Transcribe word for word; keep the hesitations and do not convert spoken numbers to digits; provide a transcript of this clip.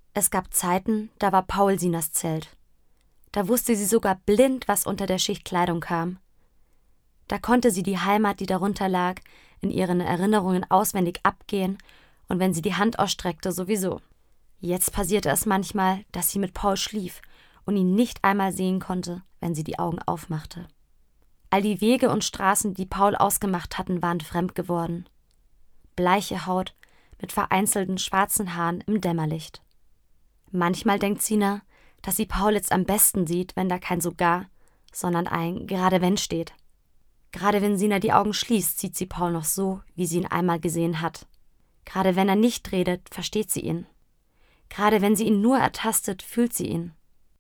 Es gab Zeiten, da war Paul Sinas Zelt. Da wusste sie sogar blind, was unter der Schicht Kleidung kam. Da konnte sie die Heimat, die darunter lag, in ihren Erinnerungen auswendig abgehen und wenn sie die Hand ausstreckte, sowieso. Jetzt passierte es manchmal, dass sie mit Paul schlief und ihn nicht einmal sehen konnte, wenn sie die Augen aufmachte. All die Wege und Straßen, die Paul ausgemacht hatten, waren fremd geworden. Bleiche Haut mit vereinzelten schwarzen Haaren im Dämmerlicht. Manchmal denkt Sina, dass sie Paul jetzt am besten sieht, wenn da kein sogar, sondern ein gerade wenn steht. Gerade wenn Sina die Augen schließt, sieht sie Paul noch so, wie sie ihn einmal gesehen hat. Gerade wenn er nicht redet, versteht sie ihn. Gerade wenn sie ihn nur ertastet, fühlt sie ihn.